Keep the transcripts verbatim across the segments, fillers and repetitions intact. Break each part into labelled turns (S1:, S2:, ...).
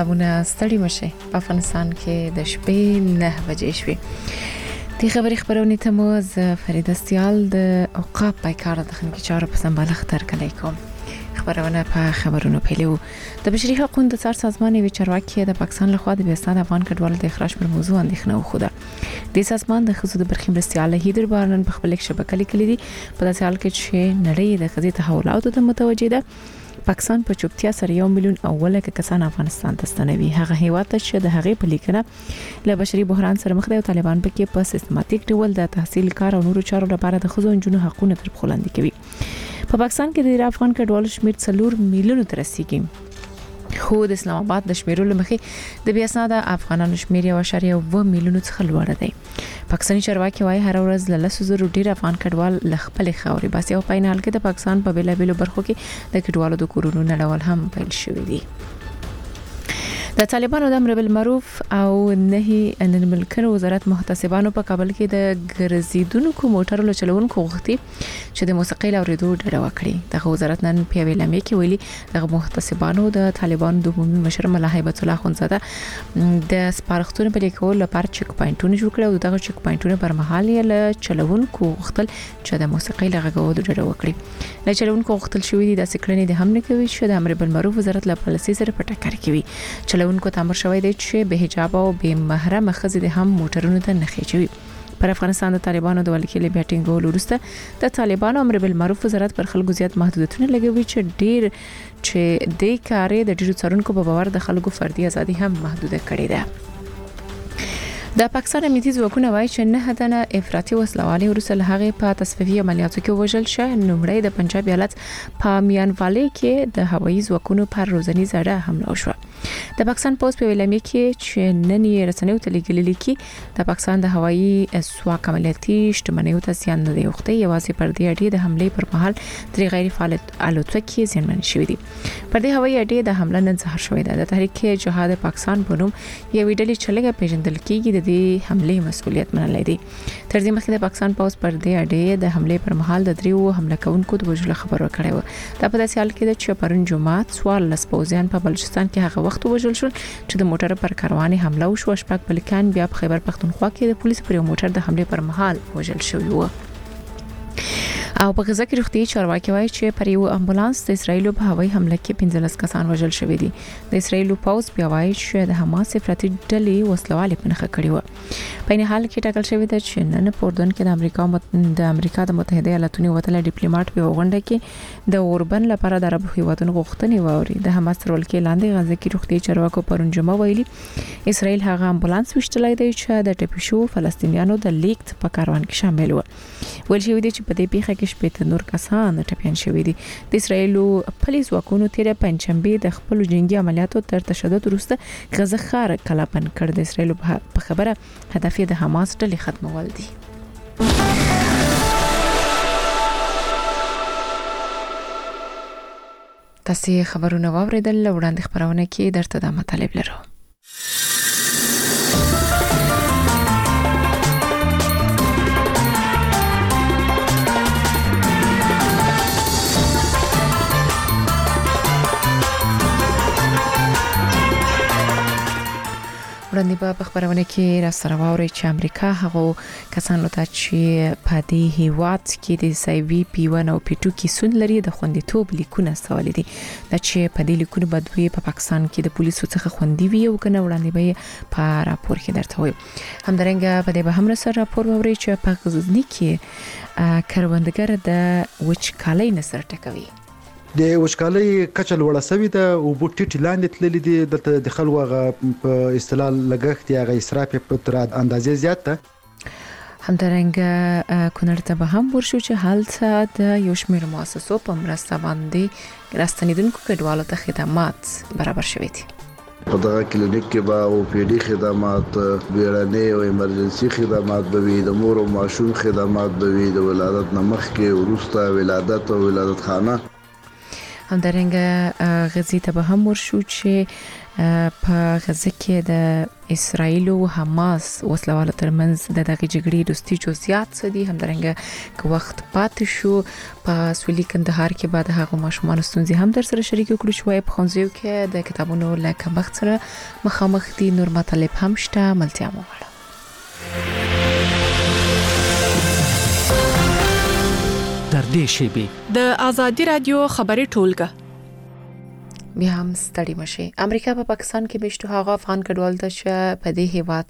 S1: سلامونه ستړي مشه په افغانستان کې د شپې نه بجې شوې د خبري خبرونه ته مو ز فرید استیال د اوقاف پایکار د خنکی چارو په سمبال خطر کلی کوم خبرونه په خبرونو پیلو د بشري حقوقو د څار سازمان وی چارواکي د پاکستان له خوا د بیاستان افغان کډوالو د اخراج پر موضوع اندېښنه وخوده د سازمان د خزو د برخې مرستياله هیدر بارنن په خپل شبکې لیکلي دي په داسې حال کې چې نړۍ د قضیې تحولاتو ته متوجه ده پاکستان په چوپتیا سره یو میلیون اوله کې کسان افغانستان ته ستنوي هغه هیواد ته چې د هغې په لیکنه له بشري بحران سره مخ دي او طالبان پکې په سیستماتیک ډول د تحصیل کار او نورو چارو لپاره د خزو انجونو حقوقونه تر پخو لاندې کوي په پاکستان کې د افغان کډوالو شمېر څلور میلیون ته رسیدي خو د اسلام آباد د شمیرو لمخې د بیا ساده افغانانو شمیر یو اشاریه و میلیون څخه لوړ دی پاکستاني چارواکي وايي هر ورځ له لسو زرو ډیر افغان کډوال ل خپل خاوري باسي او په حال کې د پاکستان په بیلا بیلو برخو کې د کډوالو د کورونو نړول هم پیل شوې دي د طالبانو د امر بالمعروف او نهي عن المنکر وزارت محتسبانو په کابل کې د ګرځیدونکو موټرو چلوونکو غوښتي چې د موسیقي لوریدو ډډه وکړي دغه وزارت نن په ویلامې کې ویلي دغه محتسبانو د طالبانو د عمومي مشر ملا هیبت الله خونزاده د سپارښتنو په لیکولو لپاره چک پاینټونه جوړ کړي او دغه چک پاینټونه پر مهال یې له چلوونکو غوښتل چې د موسیقي لغږولو ډډه وکړي له چلوونکو غوښتل شوې دي د سکرنې د هم نه کوي چې د امر بالمعروف وزارت له پالیسي سره په ټکر کې وي چلوونکو تامر شوی دی چې به حجاب او به محرم خزې د هم موټرونو ته نخې چوي پر افغانستان د طالبانو د ولکې بیټینګ ولورسته د طالبانو امر بالمعروف وزارت پر خلکو زیات محدودیتونه لګوي چې ډیر چې د کارې د ډیرو څارونکو په باور د خلکو فردي ازادي هم محدوده کړې ده د پاکستان امنیتي ځواکونه وایي چې نه هدنه افراطي وسلوالي ورسره هغه په تصفیفي عملیاتو کې وژل شوی نومړی د پنجاب ایالت په میانوالي کې د هوایي ځواکونو پر روزنی زړه حمله وشوه د پاکستان پوز په ویلامې کې چې نن یې رسنیو ته لیکلي کې د پاکستان د هوایي ځواک عملیاتي شتمنیو ته زیان نه دی وخته یوازې پر دې اړې د حمله پر مهال تر غیر فعال الوتکې زیانمن شوې دي پر دې هوایي اړې د حمله نن ظاهر شوې ده د تحریک جهاد پاکستان په نوم یو ډلې چلګه پیژندل کېږي د حمله مسؤلیت منلای دي تر دې مخکې د پاکستان پوز پر دې اړې د حمله پر مهال د دریو حمله کوونکو د وژلو خبر ورکړی و دا په داسې حال کې چې پرون جمعه څوار لس پوزیان په بلوچستان کې هغه وخت وژل شول چې د موټر پر کاروان حمله وشو شپږ بلکان بیا په خیبر پختونخوا کې د پولیسو پر موټر د حمله پر مهال وژل شوی و او په غزا کې روغتي چارواکي وایي چې پر یو امبولانس د اسرایل په هوایي حمله کې پنځلس کسان وژل شوي دي د اسرایل پوز بیا وایي چې د حماس افراطي ډلې وسلوالې پنهخه کړې و په نه حال کې ټاکل شوی دی چې نن په اردن کې د امریکا مت... د امریکا د متحده ایالاتونو وتل ډیپلوماټ په غونډه کې د اوربن لپاره د عرب هیوادونو غوښتنې ووري د حماس تر ولکې لاندې غزا کې روغتي چارواکو پرون جمعه ویلي اسرایل هغه امبولانس وشتلای دی چې د ټپیشو فلسطینیانو د لیکت په کاروان کې شامل و ول شوی دی چې په دې پیښه کې شپږ نور کسان ټپيان شوي دي د اسرایل پولیس واکونو تیر پنځشنبه د خپل جنگي عملیاتو تر تشدد وروسته غزه ښار کلاپن کړ د اسرایل په خبره هدف د حماس ډلې ختمول دي تاسو خبرونه واوریدل وړاندې خبرونه کې درته د مطالب لرو وړاندې په خبرونه کې را سره واوري چې امریکا هغه کسانو ته چې په دې هیواد کې د سایوي پی ون او پی ټو کې سون لري د خوندیتوب لیکونه سوال دي د چې په دې لیکونو بدوي په پاکستان کې د پولیسو څخه خوندي وي او کنه وړاندې به په راپور کې درته وي همدارنګه په دې به هم سره راپور ووري چې په غزنی کې کروندګر د وچکالۍ نسر ټکوي
S2: د وشکالۍ کچل وړه سوي ده او بوټي لاندې تللي دي د د خلکو په اصطلاح لګښت یا غي اسراف په تر اندازې زیات ده
S1: همدارنګه کونړ ته به هم ورشو چې حالت د یو شمېر مؤسسو په مرسته باندې راستنیدونکو کډوالو ته خدمات برابر شوي دي
S3: په دغه کلینیک کې به او پی ډي خدمات بیړنۍ او ایمرجنسي خدمات به وي د مور او ماشوم خدمات به وي د ولادت نه مخکې وروسته ولادت او ولادت خانه
S1: همدارنګه غزې ته به هم ورشو چې په غزه کې د اسرایل او حماس وسلوالو ترمنځ د دغه جګړې دوستي جزئیات څه دي، همدارنګه که وخت پاتې شو په سویلي کندهار کې بعد هغه ماشومان ستونزې هم در سره شریک کړو چې په خنځیو کې د کتابونو لکه وخت سره مخامخ دي. نور مطالب هم شته، ملتیا مو وړه.
S4: در دې شیبې
S5: د آزادي رادیو خبري ټولګه
S1: بیا هم ستړي مشي. امریکا په پاکستان کې بشته هغه افغان کډوال د چې په دې هیواد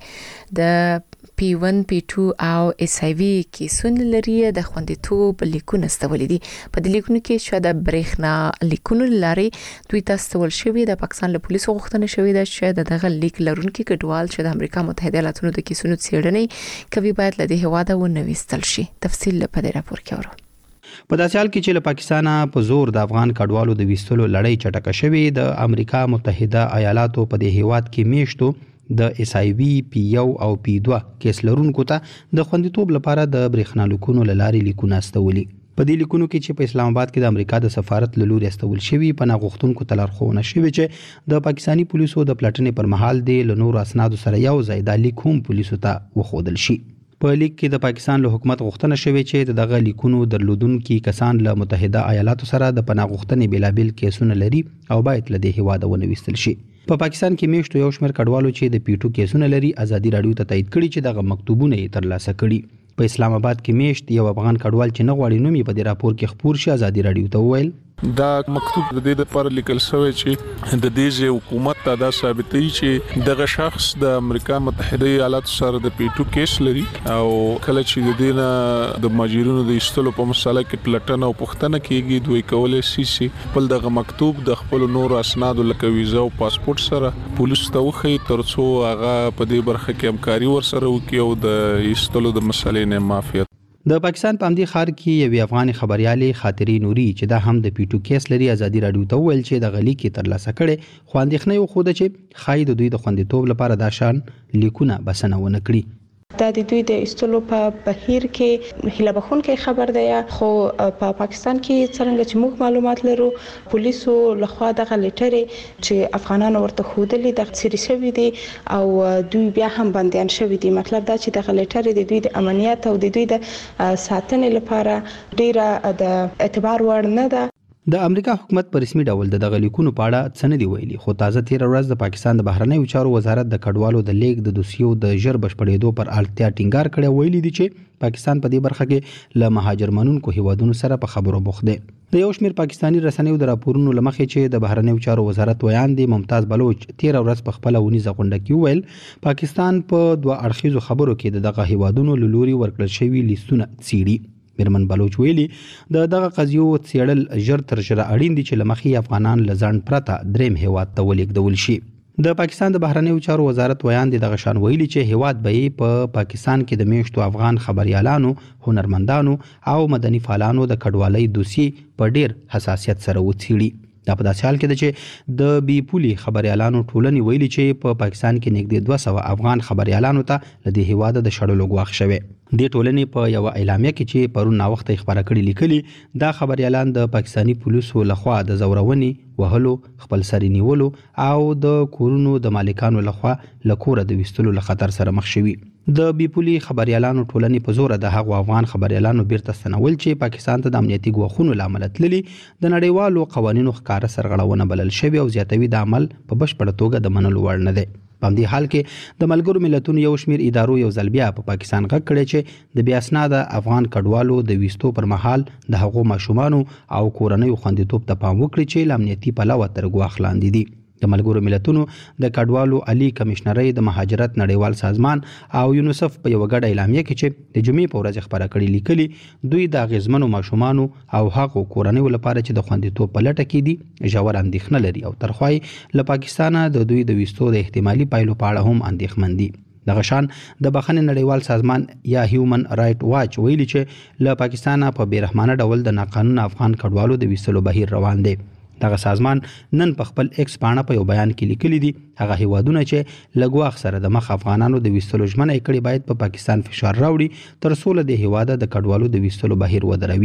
S1: کې د پی ون پی ټو او ایس آی وی کیسونه لري د خوندیتوب لیکونه استولې دي. په دې لیکونو کې چې د برېښنا لیکونو لري دوی تاسو استول شوی د پاکستان له پولیسو غوښتنه شوې ده چې دغه لیک لرونکي کډوال چې د امریکا متحده ایالاتونو د کیسونو څېړنې کوي باید له دې هیواده ونويستل شي. تفصیل په دې راپور کې اورو.
S6: په داسې حال کې چې له پاکستانه په زور د افغان کډوالو د ویستلو لړۍ چټکه شوې، د امریکا متحده ایالاتو په دې هیواد کې میشتو د ایس آی وی پی یو او پی دوه کیس لرونکو ته د خوندیتوب لپاره د برېښنا لیکونو لارې لیکونه استولي. په دې لیکونو کې چې په اسلام آباد کې د امریکا د سفارت له لوري استول شوی په ناغوښتونکو تلارخونه شوی چې د پاکستانی پولیسو د پلټنې پر مهال د لنور اسنادو سره یو ځای د لیک هم پولیسو ته وښودل شي. په لیک کې د پاکستان له حکومت غوښتنه شوې چې دغه لیکونو درلودونکو کسان له متحده ایالاتو سره د پناه غوښتنې بلابل کیسونه لري او باید له دې هیواده ونويستل شي. په پاکستان کې میشتو یو شمېر کډوالو چې د پیټو کیسونه لري ازادي رادیو ته تایید کړي چې دغه مکتوبونه یې ترلاسه کړي. په اسلام آباد کې میشت یو افغان کډوال چې نه غواړي نوم یې په دې راپور کې خپور شي ازادي رادیو ته وویل
S7: دا مکتوب د دې لپاره لیکل شوی چې د دې حکومت ته دا ثابتوي چې دغه شخص د امریکا متحده ایالاتو سره د پیټو کیس لري او کله چې د دې نه د ماجرونو د ایستلو په مسله کې پلټنه او پوښتنه کیږي دوی کولای شي چې بل دغه مکتوب د خپل نور اسناد لکه ویزا او پاسپورت سره پولیس ته وخی ترڅو هغه په دې برخه کې همکاري ورسره وکړي او د ایستلو د مسلې نه معافیت.
S6: د پاکستان په همدې ښار کې یو افغان خبريالې خاطرې نوري چې دا هم د پیټو کیس لري ازادي رادیو ته ویل چې د غلی کې ترلاسه کړي خو اندېښنه یو خوده چې خای د دوی د خوندیتوب لپاره دا شان لیکونه بسنه ونه کړي.
S8: دا د دوی د استلو په بهیر کې هله بخونکې خبر دی خو په پاکستان کې څنګه چې موږ معلومات لرو پولیسو لخوا دغه لیټرې چې افغانانو ورته خودلې د سری شوی دي او دوی بیا هم بنديان شوی دي. مطلب دا چې دغه لیټرې د دوی د امنیت او د دوی د ساتنې لپاره ډیره د اعتبار وړ نه ده.
S6: د امریکا حکومت په رسمي ډول د دغه لیکونو په اړه څه نه دی ویلي خو تازه تیر ورځ د پاکستان د بهرنیو چارو وزارت د کډوالو د لیک د دوسیو د ژر بشپړېدو پر اړتیا ټینګار کړی ویلي دي چې پاکستان په دې برخه کې له مهاجر منونکو هیوادونو سره په خبرو بوخت دی. د یو شمېر پاکستانی رسنیو د راپورونو لمخې چې د بهرنیو چارو وزارت ویاندې ممتاز بلوچ تیر ورځ په خپل ونیزه غونډه کې ویل پاکستان په دوه اړخیزو خبرو کې د دغه هیوادونو له لوري ورکړل شوی لیستونه څیړي. میرمن بلوچ ویلي د دغه قضیو څېړل ژر تر ژره اړین دي چې لمخي افغانان لزان پرته دریم هیواد ته ولیږدول شي. د پاکستان د بهرنیو چارو وزارت ویاندې دغه شان ویلي چې هیواد به په پاکستان کې د میشتو افغان خبريالانو، هنرمندانو او مدني فعالانو د کډوالۍ دوسیې په ډیر حساسیت سره وڅېړي. دا په داسې حال کې ده چې د بي پولي خبريالانو ټولنې ویلي چې په پاکستان کې نږدې دوه سوه افغان خبريالانو ته له دې هیواده د شړلو غواخ شوی. د ټولنې په یو اعلامیه کې چې پرون ناوخته خبره کړې لیکلي دا خبريالان د پاکستانی پولیسو لخوا د زورونې وهلو، خپل سری نیولو او د کورونو د مالکانو لخوا لکوره د وستلو له خطر سره مخ شوي. د بي پولي خبريالانو ټولنې په زور د هغو افغان خبريالانو بیرته ستنول چې پاکستان ته د امنیتي ګواښونو لامل تللي د نړیوالو قوانینو ښکاره سرغړونه بلل شوی او زیاتوي د عمل په بشپړه توګه د منلو وړ نه دی. په همدې حال کې د ملګرو ملتونو یو شمېر ادارو یو ځل بیا په پاکستان غږ کړی چې د بې اسناده افغان کډوالو د ویستو پر مهال د هغو ماشومانو او کورنیو خوندیتوب ته پام وکړي چې له امنیتي پلوه تر ګواښ لاندې دي. د ملګرو ملتونو د کډوالو عالی کمشنرۍ د مهاجرت نړیوال سازمان او یونیسف په یو غږ اعلامیه کې چې د جمعې په ورځ خبره کړې لیکلي دوی د غزمنو ماشومانو او هغو کورنیو لپاره چې د خوندیتوب په لټه کې دي ژور اندېښنه لري او ترخوای له پاکستانه د دوی د ویستو د احتمالي پایلو په اړه هم اندېښمن دي. دغه شان د بخښنې نړیوال سازمان یا هیومن رائټ واچ ویلي چې له پاکستانه په بیرحمانه ډول د ناقانونه افغان کډوالو د ویستلو بهیر روان دی. دغه سازمان نن په خپل ایکس پاڼه په یو بیان کې لیکلي دي هغه هیوادونه چې له ګواښ سره د مخ افغانانو د ویستلو ژمنه یې کړې باید په پاکستان فشار راوړي تر څو له دې هیواده د کډوالو د ویستلو بهیر ودروي.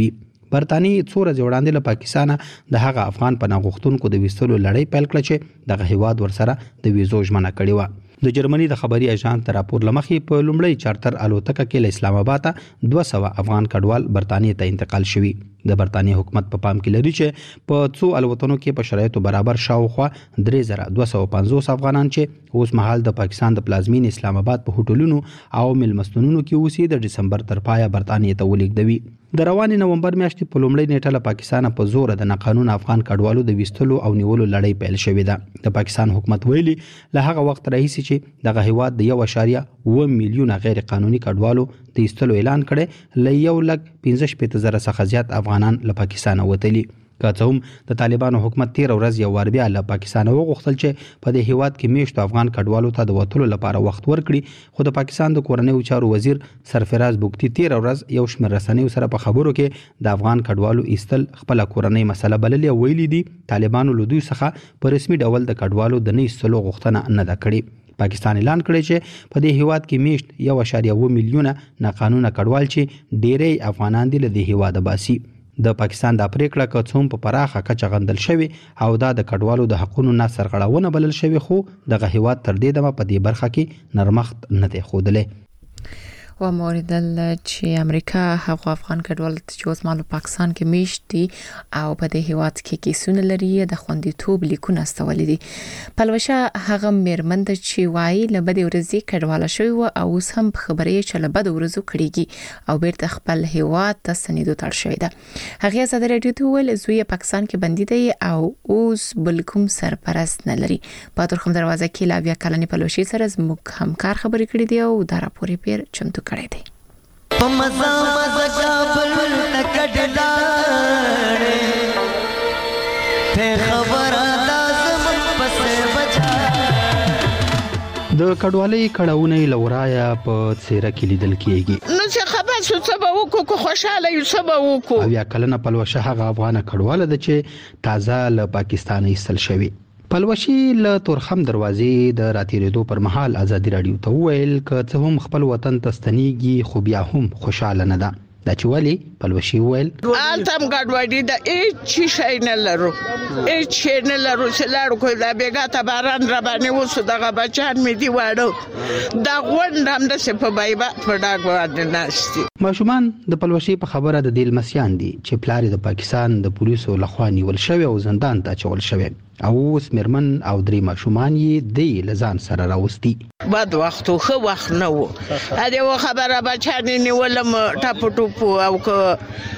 S6: برتانیې څو ورځې وړاندې له پاکستانه د هغه افغان پناه غوښتونکو د ویستلو لړۍ پیل کړه چې دغه هیواد ورسره د ویزو ژمنه کړې وه. د جرمني د خبري اژانس تر راپور لمخې په لومړی چارتر الوتکه کې له اسلام آباد دوه سوه افغان کډوال برتانیې ته انتقال شوي. د برتانیې حکومت په پا پام کې لري چې په څو الوتنو کې په شرایطو برابر شاوخوا درې زره دوه سوه پنځوس افغانان چې اوس مهال د پاکستان د پلازمین اسلام آباد په هوټلونو او میلمستونونو کې اوسي د ډسمبر تر پایه برتانیې ته ولیږدوي. د روانې نومبر میاشتې په لومړۍ نیټه له پاکستانه په زور د ناقانونه افغان کډوالو د ویستلو او نیولو لړۍ پیل شوې ده. د پاکستان حکومت ویلي له هغه وخت راهیسې چې دغه هیواد د یو اشاریه اوه میلیونه غیر قانوني کډوالو د ایستلو اعلان کړي له یو لک پنځه شپېته زره څخه زیات افغانان له پاکستانه وتلي. که څه هم د طالبانو حکومت تیر ورځ یو وار بیا له پاکستانه وغوښتل چې په دې هیواد کې میشتو افغان کډوالو ته د وتلو لپاره وخت ورکړي، خو د پاکستان د کورنیو چارو وزیر سرفراز بوګتي تیر ورځ یو شمېر رسنیو سره په خبرو کې د افغان کډوالو ایستل خپل کورنۍ مسله بللې او ویلي دي طالبانو له دوی څخه په رسمي ډول د کډوالو د نه ایستلو غوښتنه نه ده کړې. پاکستان اعلان کړی چې په دې هیواد کې میشت یو اشاریه اوه میلیونه ناقانونه کډوال چې ډیری افغانان دي له دې هیواده باسي. د پاکستان دا پریکړه که څوم په پراخه کچه غندل شوی او دا د کډوالو د حقونو نه سرغړونه بلل شوی، خو دغه هیواد تر دې دمه په دې برخه کې نرمښت نه دی ښودلی.
S1: و موریدل چې امریکا هغه افغان کډوال چې اوس مالو پاکستان کې میشت دي او په دې هیواد کې کیسونه لري د خوندیتوب لیکونه استولې دي. پلوشه هغه میرمن چې وایي له بده ورځې کډواله شوی و او اوس هم خبرې چې له بده ورځو کړيږي او بیرته خپل هیواد ته ستنېدو تړ شوی ده. هغه زده رادیو ته ول زوی پاکستان کې بندي دی او اوس بل کوم سرپرست نه لري. په تر کوم دروازه کې لا بیا کلنې پلوشي سره زموږ همکار خبرې کړې دی او دا راپور پیر چمتو کړی دی.
S9: په مزه مزه کابل تکډلاړې په خبره لازم پسې بچا
S6: د کډوالۍ کړهونه لورایا په څیره کې لیدل کیږي.
S10: نو څه خبر څه څه به وکړو کو خوشاله یو څه به وکړو.
S6: او یا کلنه پلوشه هغه افغان کډواله ده چې تازه له پاکستان ایستل شوی. پلوشي له تورخم دروازې د راتیریدو پر مهال ازادي رادیو ته ویل ک څه هم خپل وطن ته ستنیږي خو بیا هم خوشاله نه ده. دا چې ولی پلوشي ویل
S10: آلتم ګډوډي د هیڅ شي نه لرو هیڅ شي نه لرو چې لاړو کو دا بیګا ته باران را باندې وسو دغه بچان می دی واړو دا غونډم د سپه بایبا په ډاګ باندې ناشتي.
S6: ماشومان د پلوشي په خبره د دیل مسیان دي چې پلار د پاکستان د پولیسو لخوا نیول شوی او زندان ته چول شوی او اوس میرمن او درې ماشومان یې د لزان سره راوستي.
S10: بد وخت خو وخت نه وو ا دې خبره بچان نیولم ټاپو ټوپو او که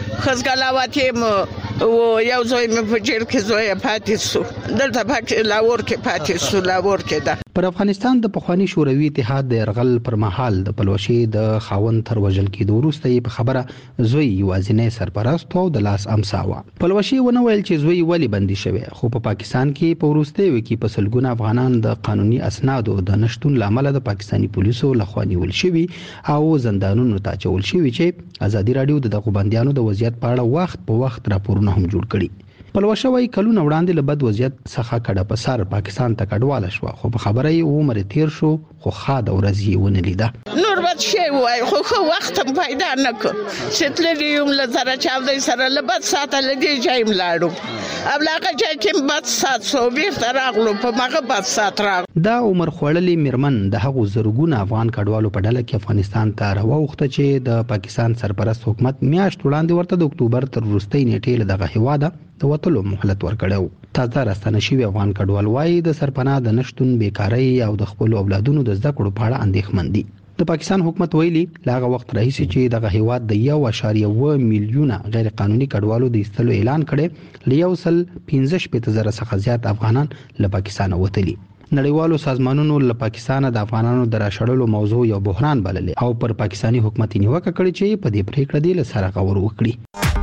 S10: خزګلاواتیم او یو ځای مې په جیل کې زوی پاتې سو دلته پاتې لاور کې پاتې سو لاور کې ده.
S6: پر افغانستان د پخوانی شوروي اتحاد د يرغل پر مهال د پلوشي د خاوند تر وژل کېدو وروسته په خبره زوی یوازینی سرپرست او د لاس امساوه. پلوشي ونه ویل چې زوی ولی بندي شوی، خو په پاکستان کې په وروستي وکی په سلګونه افغانان د قانوني اسنادو د نشټون لامل د پاکستانی پولیسو لخوا نیول شوی او زندانونو ته چول شوی چې ازادي رادیو د دغه بنديانو د وضعیت په اړه وخت په وخت راپورونه هم جوړ کړي. پلوشه وايي کلونه وړاندې له بد وضعیت څخه کډه په سر پاکستان ته کډواله شو، خو په خبره یې عمر تیر شو خو خاده ورځ یې ونه لیده.
S10: نور بد شي وای خو خو وخت پیدا نکړ چې تللیوم لزر چاودې سره له بد ساته لدی جایم لاړو ابلاغه چې کوم بد سات سو بیرته راغلو په مغه بد سات راغ.
S6: دا عمر خوړلې میرمن د هغو زرګونه افغان کډوالو په ډله کې افغانستان ته راوخته چې د پاکستان سرپرست حکومت میاشت وړاندې ورته د اکتوبر تر وروستۍ نیټې له دغه هیواده د وټلو مهلت ورکړو. تازه راستنه شوی افغان کډوال وايي د سرپناه د نشټون بیکاری او د خپل اولادونو د زده کړو په اړه اندېښمن دي. د پاکستان حکومت ویلي لاغه وخت راهیسې چې دغه هیواد د یو اشاریه اوه میلیونه غیر قانوني کډوالو د ایستلو اعلان کړي، ل یو سل پنځه شپېته زره څخه زیات افغانان له پاکستان وتلي. نړیوالو سازمانونو له پاکستان د افغانانو د راشړلو موضوع یو بحران بللې او پر پاکستانی حکومت نیوکه کړې چې په دې پریکړه دی له سره غور وکړي.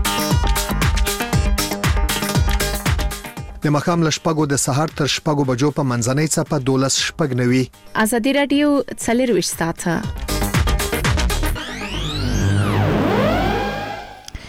S11: د مخام لشپګو د سحر تر شپګو بجو په منځنۍ څپه دولس شپګ نوي.
S5: ازادي رادیو څلرويشت ساعته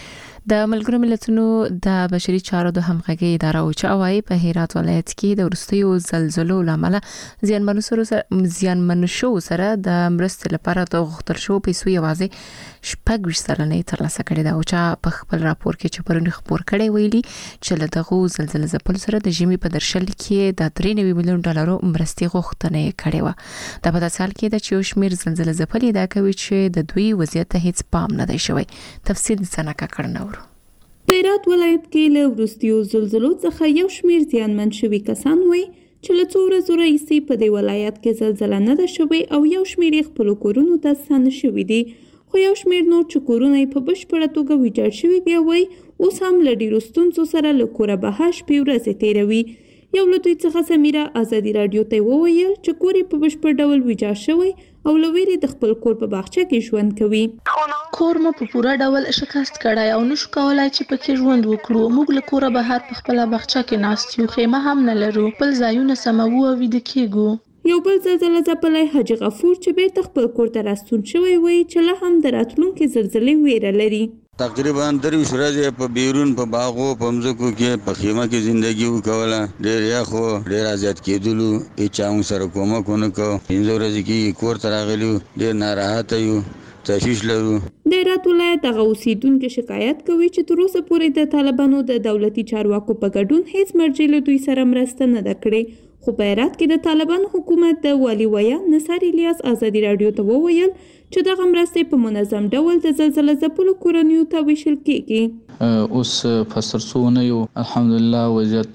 S1: د ملګرو ملتونو د بشري چارو د همغږي اداره او چاوي په هرات ولایت کې د ورستیو زلزلو لامل زیانمنو سره زیانمنو شو سره د مرستې لپاره د غوښتل شو پیسې یوازې شپږ ویشت سلنې ترلاسه کړې ده او چې په خپل راپور کې چې پرونی خبر کړي ویلي چې له دغه زلزلې ځپل سره د جمی په درشل کې د درې نوي میلیون ډالرو مرستې غوښتنه کړې و. د په داسې حال کې د چې شمیر زلزلې ځپلې دا کوي چې د دوی وضعیت ته هیڅ پام نه دی شوی. تفصیل څنګه کړنور
S12: په هرات ولایت کې له وروستیو زلزلو څخه یو شمیر زیانمن شوي کسان وایي چې له څو ورځو راهیسې په دې ولایت کې زلزله نه ده شوې او یو شمیر یې خپلو کورونو ته ستانه شوي دي، خو یو شمیر نور چې کورونه یې په بشپړه توګه ویجاړ شوي بیا وایي اوس هم له ډېرو ستونزو سره له کوره بهر شپې ورځې تېروي. یو له دوی څخه سمیره ازادي راډیو ته وویل چې کور یې په بشپړ ډول ویجاړ شوی او له ویرې د خپل کور په باغچه کې ژوند کوي.
S13: کور مو په پوره ډول شکست کړی او نشو کولای چې پکې ژوند وکړو. موږ له کوره بهر په خپل باغچه کې ناست یو، خیمه هم نه لرو، بل ځایونه سموو او ویده کېږو.
S12: یو بل زلزله ځپلی حاجي غفور چې بیرته خپل کور ته راستون شوی وایي چې لا هم د راتلونکې زلزلې ویره لري.
S14: تقریبا درویشت ورځې په بیرون په باغو په مځکو کې په خیمه کې زندگی وکوله. ډېر یخ و، ډېر ازاد کېدلو، هېچا موږ سره کومک ونه کړ. پنځه ورځې کې کور ته راغلي، ډېر ناراحته یو، تشویش لرو.
S12: د هرات ولایت دغه اوسیدونکي شکایت کوي چې تر اوسه پورې د طالبانو د دولتي چارواکو په ګډون هیڅ مرجع له دوی سره مرسته نه ده کړې. خو په هرات کې د طالبانو حکومت د والي ویا نصار الیاس ازادي راډیو ته وویل چې دغه مرستې په منظم ډول د زلزله ځپلو کورنیو ته ویشل کېږي.
S15: اوس په سرسونه یو الحمدلله وضعیت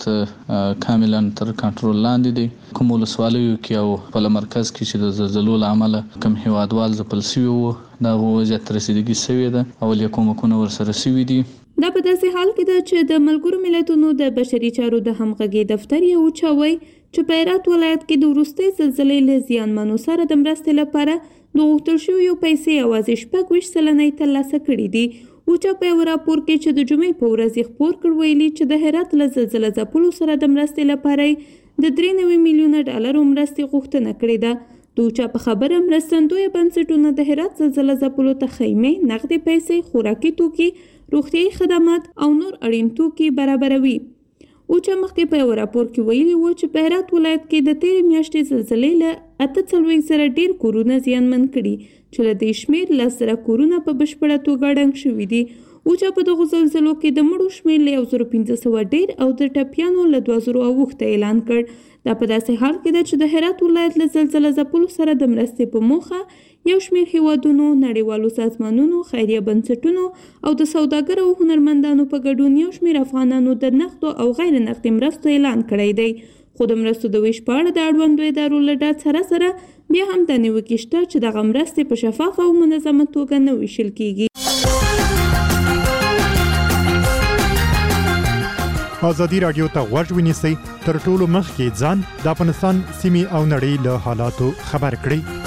S15: کاملا تر کنټرول لاندې دی. کوم ولسوالیو کې او په مرکز کې چې د زلزلو له امله کم هیوادوال ځپل شوي وو دا وضعیت رسیدګي شوې ده او له کومکونه ورسره شوي دي.
S12: دا په داسې حال کې ده چې د ملګرو ملتونو د بشري چارو د همغږي دفتر یو چاوي چې په هرات ولایت کې د وروستۍ زلزلې له زیانمنو سره د مرستې لپاره د غوښتل شویو پیسې یوازې شپږ ویشت سلنې ترلاسه کړي دي. اوچا په یو راپور کې چې د جمعې په ورځ یې خپور کړ ویلي چې د هرات له زلزله ځپلو سره د مرستې لپاره د درې نوي میلیونه ډالرو مرستې غوښتنه کړې ده. د اوچا په خبره مرستندویه بنسټونه د هرات زلزله ځپلو ته خیمې، نغدې پیسې، خوراکي توکي، روغتیايي خدمات او نور اړین توکي برابروي. اوچا مخکې په یو راپور کې ویلي و چې په هرات ولایت کې د تېرې میاشتې زلزلې له اته څلوېښت زره ډېر کورونه زیانمن کړي چې له دې شمېر لس زره کورونه په بشپړه توګه ړنګ شوي دي. اوچا په دغو زلزلو کې د مړو شمېر له یو زرو پنځه سوه ډېر او د ټپیانو له دوه زرو اوښته اعلان کړ. دا په داسې حال کې ده چې د هرات ولایت له زلزله ځپلو سره د مرستې په موخه یو شمېر هیوادونو، نړیوالو سازمانونو، خیریه بنسټونو او د سوداګرو او هنرمندانو په ګډون یو شمېر افغانانو د نقدو او غیر نقدي مرستو اعلان کړی دی. خو د مرستو د ویش په اړه د اړوندو ادارو له ډاډ سره سره بیا هم دا نیوکې شته چې دغه مرستې په شفافه او منظمه توګه نه ویشل کیږي.
S16: ازادي راډیو ته غوږ ونیسئ، تر ټولو مخکې ځان د افغانستان سیمې او نړۍ له حالاتو خبر کړئ.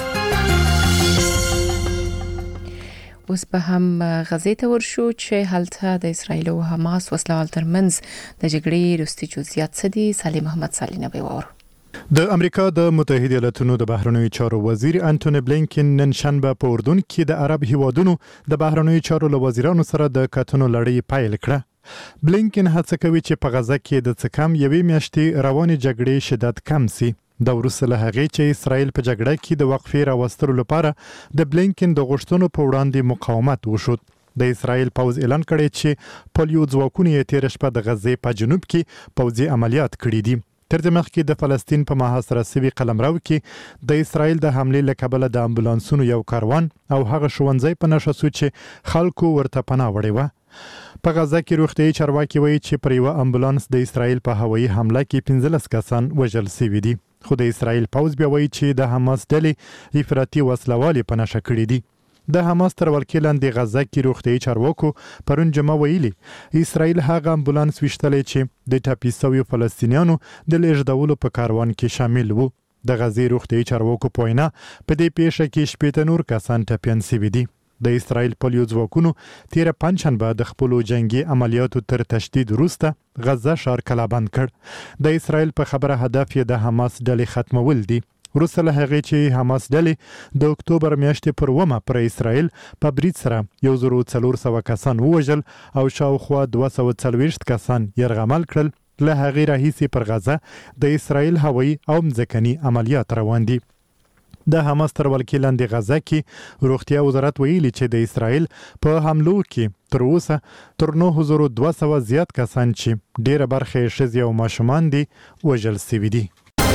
S1: اوس به هم غزې ته ورشو چې هلته د اسرایل او حماس وسلوال ترمنځ د جګړې وروستي جزئیات څه دي. سالم محمد سالینه به وره.
S16: د امریکا د متحده ایالاتونو د بهرنیو چارو وزیر انټونی بلینکن نن شنبه په اردن کې د عرب هیوادونو د بهرنیو چارو له وزیرانو سره د کتنو لړۍ پیل کړه. بلینکن هڅه کوي چې په غزه کې د څه کم یوې میاشتې روانې جګړې شدت کم سي. دا وروسته له هغې چې اسرائیل په جګړه کې د وقفې راوستلو لپاره د بلینکن د غوښتنو په وړاندې مقاومت وشود. د اسرائیل پوځ اعلان کړی چې پولیو ځواکونه یې تېره شپه د غزې په جنوب کې پوځي عملیات کړي دي. تر دې مخکې د فلسطین په محاصره شوي قلمرو کې د اسرائیل د حملې له کبله د امبولانسونو یو کاروان او هغه ښوونځی په نښه شو چې خلکو ورته پناه وړې وه. په غزه کې روغتیايي چارواکي وایي چې پر یوه امبولانس د اسرائیل په هوایي حمله کې پنځلس کسان وژل شوي دي. خو د اسرائیل پوځ بیا وایي چې د حماس ډلې افراطي وسلوالې په نښه کړي دي. د حماس تر ولکې لاندې غزه کې روغتیايي چارواکو پرون جمعه ویلي اسرائیل هغه امبولانس ویشتلی چې د ټپي شویو فلسطینیانو د لیږدولو په کاروان کې شامل وو. د غزې روغتیايي چارواکو په وینا په دې پیښه کې شپېته نور کسان ټپیان شوي دي. د اسرائیل پولیو ځواکونو تیره پنجشنبه د خپلو جنگي عملیاتو تر تشدید وروسته غزه ښار کلابند کړ. د اسرائیل په خبره هدف یې د حماس ډلې ختمول دي وروسته له هغې چې حماس ډلې د اکتوبر میاشتې پر اوومه پر اسرائیل په برید سره یو زر څلور سوه کسان ووژل او شاوخوا دوه سوه څلوېښت کسان یرغمل کړل. له هغې راهیسې پر غزه د اسرائیل هوایي او مځکني عملیات روان دي. د حماس تر ولکې لاندې غزه کې روغتیا وزارت ویلي چې د اسرائیل په حملو کې تر اوسه تر نهه زره دوه سوه زیات کسان چې ډیره برخه یې ښځې او ماشومان دي وژل سوي دي.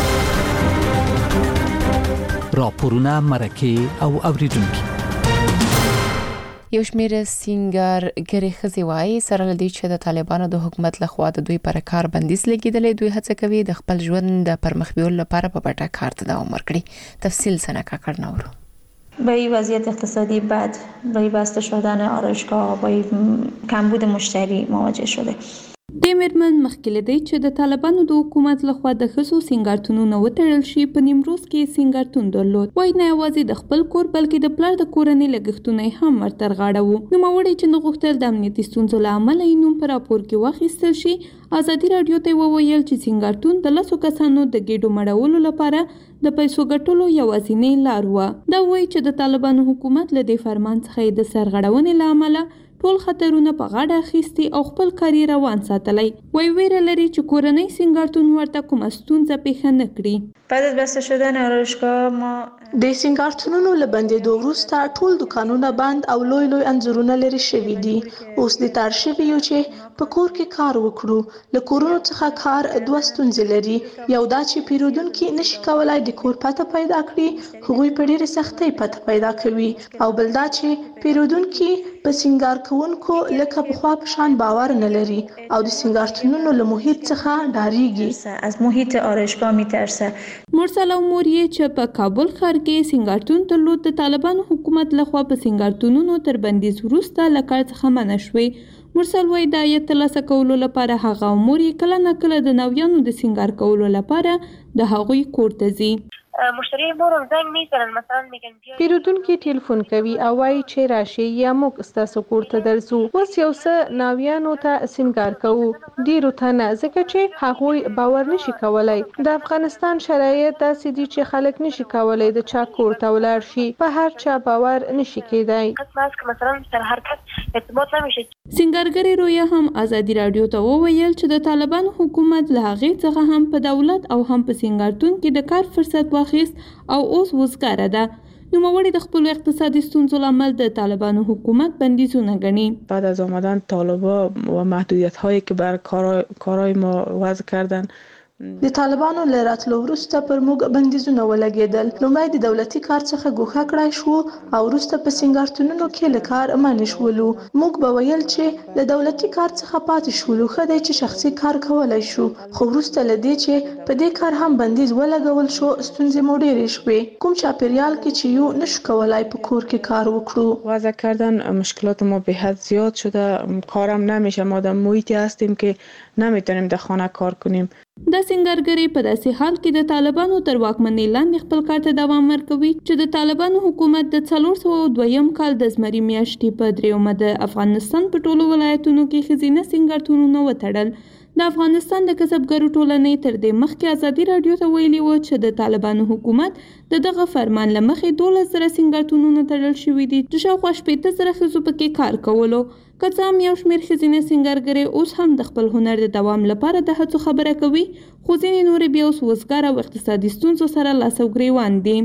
S4: راپورونه، مرکې او اوریدونکي.
S1: یو شمېر سینګارګرې ښځې وایي سره له دې چې د طالبانو د حکومت لخوا د دوی پر کار بندیز لګېدلی، دوی هڅه کوي د خپل ژوند د پرمخ بیولو لپاره په پټه کار ته دوام ورکړي. تفصیل سنا کاکړ نورو.
S17: با این وضعیت اقتصادی بد، با این بسته شدن آرایشگاه، با این کمبود مشتری مواجه شده.
S12: د میرمن مخکې دی چې د طالبانو د حکومت لخوا د ښځو سینګارتونونه وتړل شي په نیمروز کې سینګارتون درلود. وایي نه یوازې د خپل کور بلکې د پلار د کورنۍ لګښتونه هم ورته رغاړه وو. نوموړی چې نه غوښتل د امنیتي ستونزو له امله یې نوم په راپور کې واخیستل شي، ازادي راډیو ته وویل چې سینګارتون د لسو کسانو د ګېډو مړولو لپاره د پیسو ګټلو یوازینۍ لار وه. دا وایي چې د طالبانو حکومت له دې فرمان څخه یې د سرغړونې له امله ټول خطرونه په غاړه اخیستي او خپل کار یې روان ساتلی. وایي ویره لري چې کورنۍ سینګارتون ورته کومه ستونزه پیښه نه کړي.
S17: بعد از بسته شدن آرایشگاه ما
S13: د سینګارتونونو له بندېدو وروسته ټول دکانونه بند او لوی لوی انځورونه لرې شوي دي. اوس د تار شوي یو چې په کور کې کار وکړو. له کورونو څخه کار دوه ستونزې لري. یو دا چې پیرودونکي نشي کولای د کور پته پیدا کړي، هغوی په ډېرې سختۍ پته پیدا کوي. او بل دا چې پیرودونکي په سینګار کوونکو لکه پخوا په شان باور نه لري او د سینګارتونونو له محیط څخه ډاریږي.
S17: از محیط آرایشگاه میترسه.
S12: مرسل عموریه چې په کابل ښار کې سینګارتون درلود، د طالبانو حکومت لخوا په سینګارتونونو تر بندیز وروسته له کار څخه منع شوې. مرسل وایي د عاید ترلاسه کولو لپاره هغه امور یې کله نه کله د نویانو د سینګار کولو لپاره د هغوی کور ته ځي.
S18: مشتری مورم زنگ میزنن مثلا میگن بیا.
S19: پیرودونکي ټلیفون کوي او وايي چې راشي یا موږ ستاسو کور ته درځو. اوس یو څه ناویانو ته سینګار کوو، ډیرو ته نه، ځکه چې هغوی باور نشي کولای. د افغانستان شرایط داسې دي چې خلک نشي کولای د چا کور ته ولاړ شي، په هر چا باور نشي کېدای.
S18: مثلا سر هر کس ارتباط نمیشه.
S12: سینګارګرې رویا هم ازادي راډیو ته وویل چې د طالبانو حکومت له هغې څخه هم په دولت او هم په سینګارتون کې د کار فرصت واخیست او اوس وزګاره ده. نوموړی د خپل اقتصادي ستونزو لامل د طالبانو حکومت بندیزونه ګڼي.
S20: بعد از آمدن طالبا و محدودیت هایی که بر کارهای ما وضع کردن،
S13: د طالبانو له راتلو وروسته پر موږ بندیزونه ولګېدل. لومړی د دولتي کار څخه ګوښه کړای شو او وروسته په سینګارتونونو کې له کار منع شولو. موږ به ویل چې له دولتي کار څخه پاتې شولو، ښه دی چې شخصي کار کولی شو. خو وروسته له دې چې په دې کار هم بندیز ولګول شو، ستونزې مو ډېرې شوې. کوم چاپیریال کې چې یو نشو کولای په کور کې کار وکړو.
S20: وضع کردن مشکلات ما به حد زیاد شده، کارم نمیشه. ما در محیطی هستیم که نمیتونیم در خانه کار کنیم.
S12: د سینګارګرې په داسې حال کې د طالبانو تر واکمنۍ لاندې خپل کار ته دوام ورکوي چې د طالبانو حکومت د څلور سوه دویم کال د زمري میاشتې په دریمه د افغانستان په ټولو ولایتونو کې ښځینه سینګارتونونه وتړل. د افغانستان د کسبګرو ټولنې تر دې مخکې ازادي راډیو ته ویلي و چې د طالبانو حکومت د دغه فرمان له مخې دولس زره سینګارتونونه تړل شوي دي چې شاوخوا شپېته زره ښځو پکې کار کولو. که څه هم یو شمېر ښځینه سینګارګرې اوس هم د خپل هنر د دوام لپاره د هڅو خبره کوي، خو ځینې نورې بیا اوس وزګار او اقتصادي ستونزو سره لاس او ګریوان دي.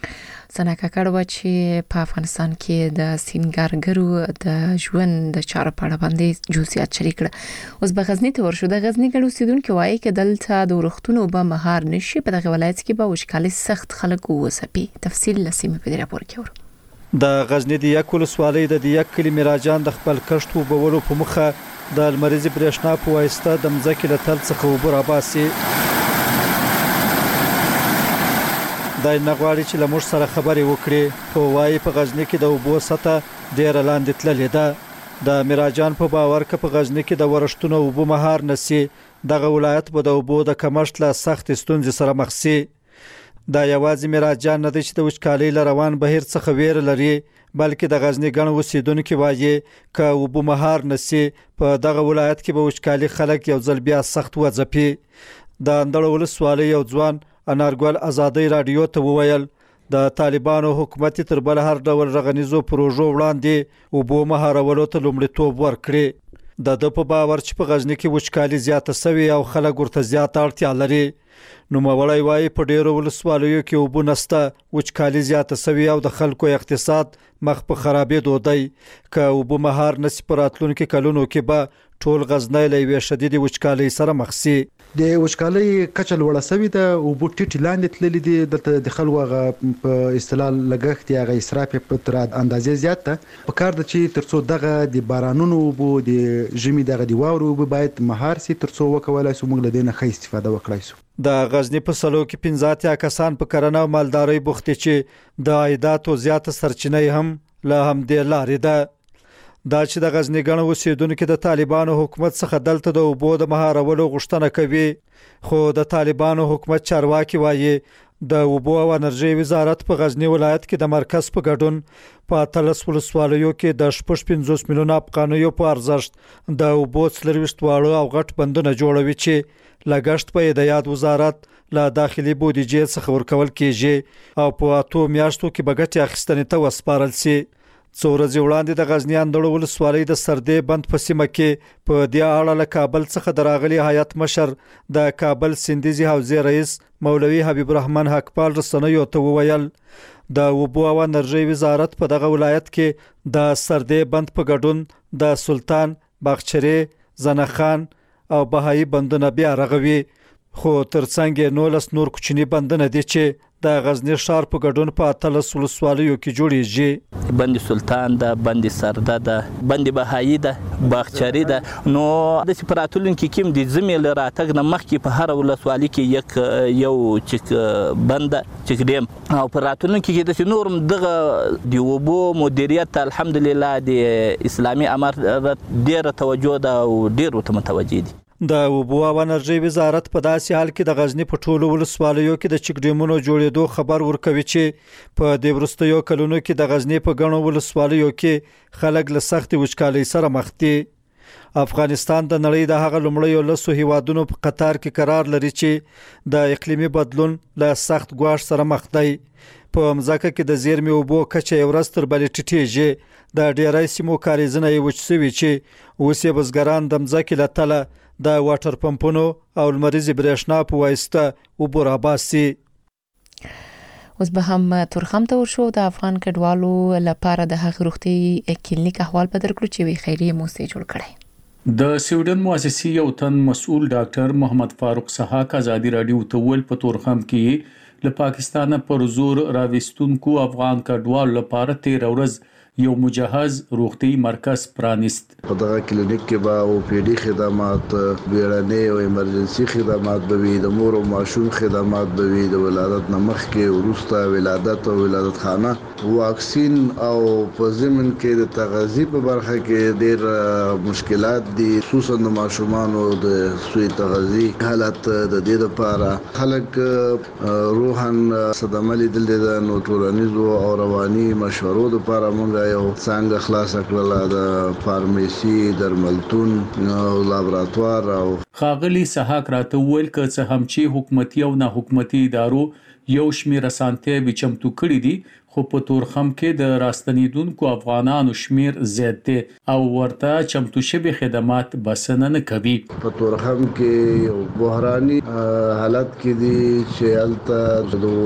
S1: سنا کاکړ و چې په افغانستان کې د سینګارګرو د ژوند د چارو په اړه باندې جزئیات شریک کړه. اوس به غزنی ته ورشو. د غزنی ګډ اوسیدونکو وایي چې دلته د ورښتونو به مهار نشي، په دغه ولایت کې به وشکالي سخت خلک ووسپي. تفصیل لسیمه په دې راپور کې ورو.
S21: د غزنی د یک ولسوالۍ د یک کلمې راجان د خپل کښت وبولو په مخه د لمریزي برېښنا په واسطه د مځکې له تل څخه اوبه راباسي. دا نغواړي چې له موږ سره خبرې وکړي، خو وایي په غزنی کې د اوبو سطح ډېره لاندې تللې ده. د میراجان په باور کې په غزنی کې د ورښتونو اوبو مهار نسی، دغه ولایت به د اوبو د کمښت له سخت ستونزې سره مخ شي. دا یوازې میراجان نه دی چې د وچکالۍ له روان بهیر څخه ویره لري، بلکې د غزنی ګڼ اوسیدونکو وایي که اوبو مهار نسی په دغه ولایت کې به وچکالي خلک یو ځل بیا سخت وځپي. د اندړ ولسوالۍ یو ځوان انارګل ازادي رادیو ته وویل د طالبانو حکومت تر بل هر ډول رغنیزو پروژو وړاندې او بو مهارولو ته لومړیتوب ورکړي. د د په باور چې په غزنی کې وچکالي زیاته سوي او خلک ورته زیاته اړتیا لري. نو مولای وای په ډیرو ولسوالیو کې وبو نسته، وچکالي زیاته سوي او د خلکو اقتصاد مخ په خرابېدو دی. که وبو مهار نسی په راتلونکو کلونو کې به ټول غزنی له یوې شدید وچکالۍ سره مخ شي.
S2: د وچکالۍ کچه لوړه سوي ده او بو ټیټ لاندې تللی دي. د خلکو غ په اصطلاح لګښت یا غ اسراف په تر اندازې زیات ده. په کار د چې ترڅو دغه د بارانونو بو د ژمي دغه دی واورو به باید مهار سي ترڅو وکولای سو موږ له دې نه ښه استفاده وکړای سو.
S21: د غزنی په سلو کې پنځه اتیا کسان په کرنه او مالدارۍ بوختي چې د عایداتو زیاته سرچینه هم له همدې لارې ده. دا چې د غزنی ګڼ اوسیدونکو د طالبانو حکومت څخه دلته د اوبو د مهارولو غوښتنه کوي، خو د طالبانو حکومت چارواکي وایي د اوبو او انرژي وزارت په غزنی ولایت کې د مرکز په ګډون په اتلس ولسوالیو کې د شپږ پنځوس میلیون افغانیو په ارزښت د اوبو څلرویشت واړه او غټ بندونه جوړوي چې لګښت په د یاد وزارت له داخلي بودیجې څخه ورکول کیږي او په اتو میاشتو کې به ګټې اخیستنې ته وسپارل شي. څو ورځې وړاندې د غزنی اندړو ولسوالۍ د سردې بند په سیمه کې په دې اړه له کابل څخه د راغلي هیئت مشر د کابل سندیزي حوزې رئیس مولوي حبیب الرحمن حقپال رسنیو ته وویل د اوبو او انرژي وزارت په دغه ولایت کې د سردې بند په ګډون د سلطان، باغچری، زنخان او بهایی بندونه بیا رغوي، خو ترڅنګ نولس نور کوچني بندونه دي چې د غزنی ښار په ګډون په اتلس ولسوالیو کې جوړیږي.
S22: بند سلطان ده، بند سرده ده، بند بهایی ده، باغچری ده. نو د سپراتولن کې کوم د زميل راتګ نه مخکې په هر ولسوالي کې یک یو چک بند چک دیم او په راتلون کې د نورم دغه د وبو مدیریت الحمدلله د اسلامي امارت ډیره توجه ده او ډیر ته متوجه دي.
S21: د اوبو او انرژي وزارت په داسې حال کې د غزنی په ټولو ولسوالیو کې د چک ډیمونو جوړېدو خبر ورکوي چې په دې وروستیو کلونو کې د غزنی په ګڼو ولسوالیو کې خلک له سختې وچکالۍ سره مخ دي. افغانستان د نړۍ د هغه لومړیو لسو هیوادونو په قطار کې قرار لري چې د اقلیمي بدلون له سخت ګواښ سره مخ دی. په مځکه کې د زیرمې اوبو کچه یو ورځ تر بلې ټیټېږي. د ډیری سیمو کاریزونه یې وچ سوي چې اوس یې بزګران د مځکې له تله د واټر پمپونو او لمریزې برېښنا په واسطه اوبه راباسي.
S1: اوس به هم تورخم ته ورشو. د افغان کډوالو لپاره د هغې روغتي کلینیک احوال به درکړو چې وی خیریه موسسه جوړ کړی.
S23: د سویډن مؤسسې یو تن مسؤل ډاکټر محمد فاروق سحاق ازادي رادیو ته ویل په تورخم کې له پاکستان پر زور راوستونکو افغان کډوالو لپاره تیر ورځ یو مجهز روغتي مرکز پرانیست.
S3: په دغه کلینیک کې به او پی ډي خدمات، بیړنۍ او ایمرجنسي خدمات به وي، د مور او ماشوم خدمات به وي، د ولادت نه مخکې وروسته ولادت او ولادت خانه، واکسین او په ضمن کې د تغذیه په برخه کې ډېر مشکلات دي، خصوصا د ماشومانو د سوی تغذیه حالت. د دې لپاره خلک روحن صدمه لیدل دي. نو ټولنیزو او رواني مشورو لپاره موږ یو څنګه خلاص کړل د فارمیسي، درملتون او لابراتوار. او
S23: خاغلی سحاق راته ویل ک څه هم چې حکومتي او نه حکومتي ادارو یو شمیر اسانتیا به چمتو کړی دي، خو په تورخم کې د راستنیدونکو افغانانو شمیر زیات دی او ورته چمتو شوی خدمات بسنه نه کوي.
S3: په تورخم کې یو بحراني حالت کې دي چې الته د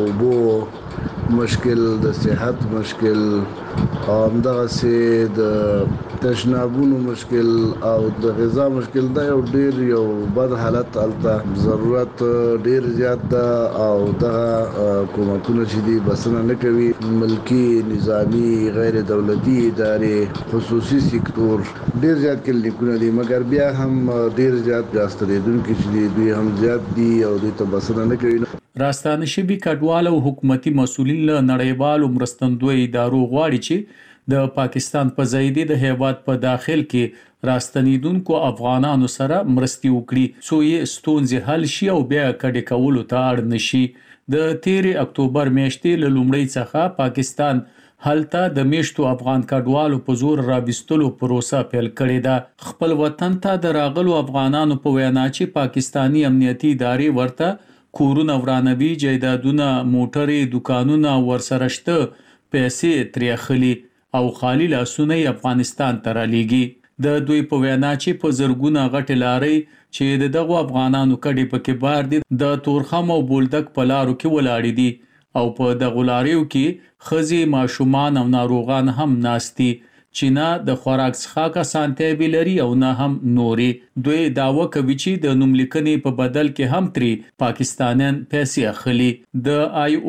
S3: اوبو مشکل، د صحت مشکل او همدغه سي د تشنابونو مشکل او د غذا مشکل دا یو ډیر یو بد حالت الته ضرورت ډیر زیات ده او دغه کومکونه چې دي بسنه نه کوي. ملکی، نظامی، غیر دولتي ادارې، خصوصي سکتور ډیر زیات کلینیکونه دي، مګر بیا هم ډیر زیات راستنیدونکي چې دي دوی هم زیات دي او دوی ته بسنه نه کوي.
S23: راستانه شوي کډوال او حکومتي مسؤلین له نړیوالو مرستندوی ادارو غواړي چې د پاکستان په ځای د هیواد په داخل کې راستنیدونکو افغانانو سره مرستي وکړي څو یې ستونزې حل شي او بیا کډې کولو ته اړ نشي. د تیر اکتوبر میاشتې له لومړۍ څخه پاکستان هلته د میشتو افغان کډوالو په زور راوستلو پروسه پیل کړې ده. خپل وطن ته د راغلو افغانانو په وینا چې پاکستانی امنیتي ادارې ورته کورونه ورانوي، جایدادونه، موټرې، دکانونه ورسره شته پیسې ترې اخلي او خالی لاسونه افغانستان ته رالیږي। د دوی په وینا چې په زرګونه غټې لارۍ چې د دغو افغانانو کډې پکې بار دي د تورخم او بولدک په لارو کې ولاړې دي او په دغو لاریو کې ښځې، ماشومان او ناروغان هم ناست دي چې نه د خوراک څښاک اسانتیاوې لري او نه هم نورې۔ دوی دعوه کوي چې د نوملیکنې په بدل کې هم ترې پاکستانیان پیسې اخلي۔ د آی